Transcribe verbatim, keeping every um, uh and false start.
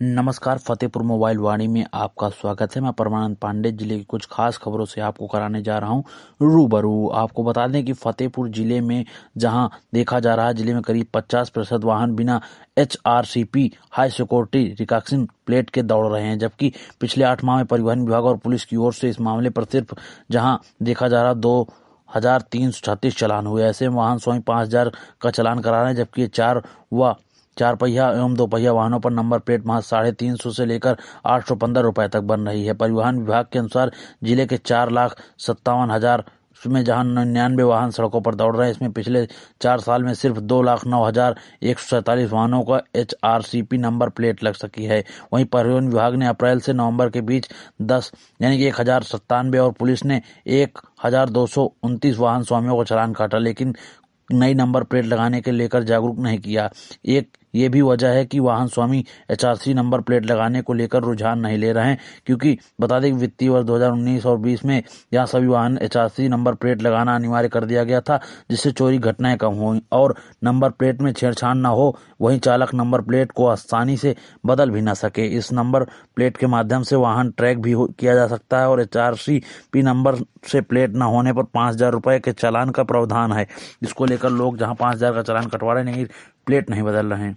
नमस्कार, फतेहपुर मोबाइल वाणी में आपका स्वागत है। मैं परमानंद पांडे जिले की कुछ खास खबरों से आपको कराने जा रहा हूं रूबरू। आपको बता दें कि फतेहपुर जिले में जहां देखा जा रहा है, जिले में करीब पचास प्रतिशत वाहन बिना H R C P high security recognition plate के दौड़ रहे हैं, जबकि पिछले आठ माह में परिवहन विभाग और पुलिस की ओर से इस मामले पर सिर्फ जहां देखा जा रहा दो हजार तीन सौ छत्तीस चालान हुए। ऐसे में वाहन स्वामी पाँच हजार का चालान करा रहे हैं, जबकि चार व चार पहिया एवं दो पहिया वाहनों पर नंबर प्लेट महज साढ़े तीन सौ से लेकर आठ सौ पंद्रह रुपए तक बन रही है। परिवहन विभाग के अनुसार जिले के चार लाख सत्तावन हजार में जहां निन्यानवे वाहन सड़कों पर दौड़ रहे हैं, इसमें पिछले चार साल में सिर्फ दो लाख नौ हजार एक सौ सैंतालीस वाहनों का H R C P number plate लग सकी है। वहीं परिवहन विभाग ने अप्रैल से नवंबर के बीच दस यानी कि एक हजार सत्तानवे और पुलिस ने एक हजार दो सौ उनतीस वाहन स्वामियों को चालान काटा, लेकिन नई नंबर प्लेट लगाने के लेकर जागरूक नहीं किया। एक ये भी वजह है कि वाहन स्वामी H R C number plate लगाने को लेकर रुझान नहीं ले रहे हैं, क्योंकि बता दें कि वित्तीय वर्ष दो हजार उन्नीस और बीस में यहाँ सभी वाहन H R C number plate लगाना अनिवार्य कर दिया गया था, जिससे चोरी घटनाएं कम हुई और नंबर प्लेट में छेड़छाड़ न हो। वहीं चालक नंबर प्लेट को आसानी से बदल भी न सके। इस नंबर प्लेट के माध्यम से वाहन ट्रैक भी किया जा सकता है और H R C P number से प्लेट न होने पर पाँच हजार रुपए के चालान का प्रावधान है। इसको लेकर लोग जहां पाँच हजार का चालान कटवा रहे हैं, लेकिन प्लेट नहीं बदल रहे हैं।